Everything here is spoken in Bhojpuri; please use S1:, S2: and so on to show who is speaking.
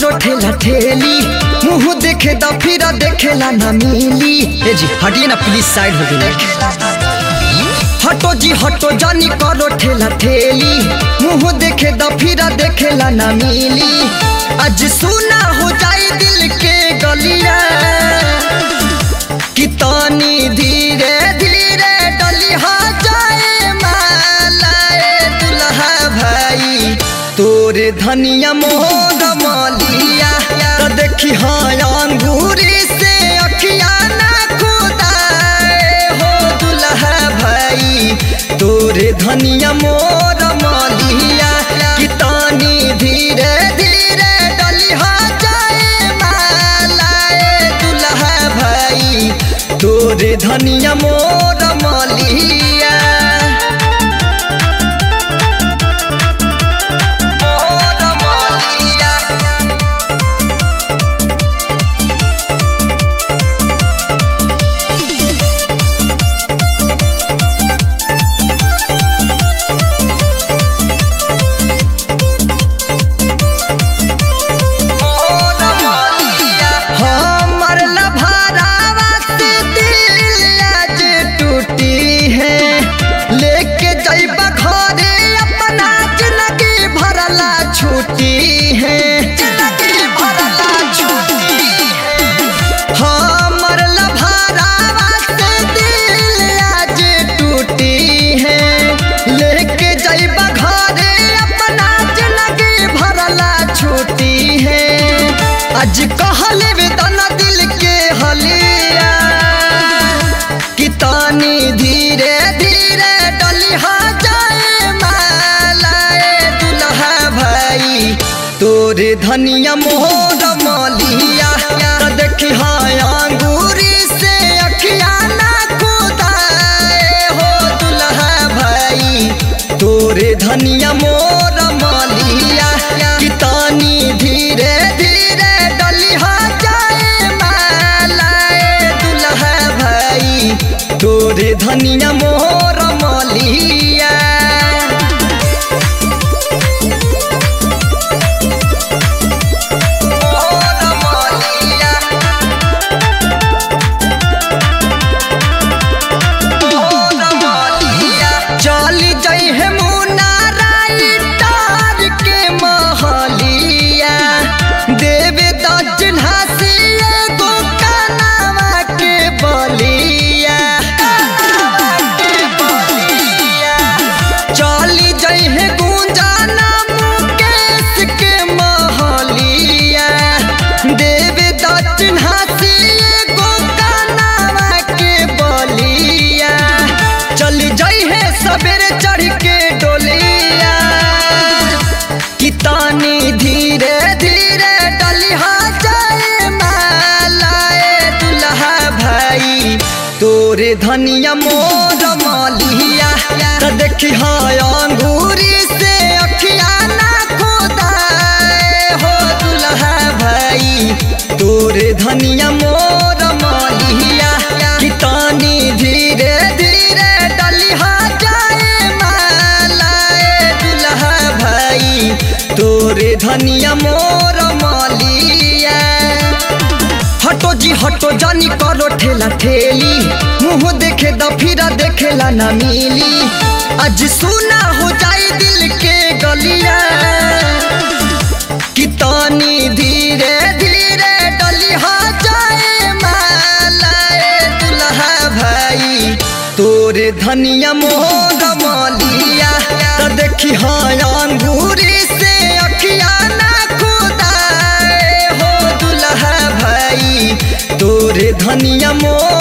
S1: करो ठेला ठेली, मुँह देखे द फिर देखेला ना मिली। ए जी हटिए ना प्लीज, साइड हो गई। हटो जी हटो, जानी करो ठेला ठेली, मुँह देखे द फिर देखेला ना मिली। आज सुना हो जाए दिल के गलिया, कि तानी धीरे धीरे डलिहा जाए मालाए दुल्हा भाई। तोरे धनिया मोर मालिया, तो देखी हाँ अंगूरी से अखिया ना खुदाए हो दुल्हा भाई। तोरे धनिया मोर मालिया, कि तानी धीरे धीरे डलिहा जाए मालाए दुल्हा भाई। तोरे धनिया मोर मालिया। आज कहले वेदना दिल के हलिया, कि तानी धीरे धीरे डलिहा जाए मालाए दुल्हा भाई। तोरे धनिया मोर मालिया, तो देखी हाँ अंगूरी से अखिया ना खुदाए हो दुल्हा भाई। तोरे धनिया मोर मालिया, कि तानी धीरे धीरे डलिहा जाए मालाए दुल्हा भाई। तोरे धनिया मोर मालिया। चली जाई है मुन्ना राइटर के महलिया, देवे दक्षिणा से एगो कनावा के बलिया। चली जाई है गुंजाना मुकेश के महलिया, देवे दक्षिणा से एगो कनावा के बलिया। चली जाई है सवेरे चढ़ के डोलिया, कि तानी धीरे धीरे डलिहा जाए मालाए दुल्हा भाई। तोरे धनिया मोर मालिया, तो देखी हाँ अंगूरी से अखिया ना खुदाए हो दुल्हा भाई। तोरे धनिया मोर मालिया, कि तानी धीरे धीरे डलिहा जाए मालाए दुल्हा भाई। तोरे धनिया मोर मालिया। हटो जी हटो, जानी करो ठेला ठेली, मुँह देखे द फिर देखेला ना मिली। आज सुना हो जाए दिल के गलिया, कि तानी धीरे धीरे डलिहा जाए मालाए दुल्हा भाई। तोरे धनिया मोर मालिया, तो देखी हाँ अंगूरी से अखिया ना खुदाए हो दुल्हा भाई। तोरे धनिया मोर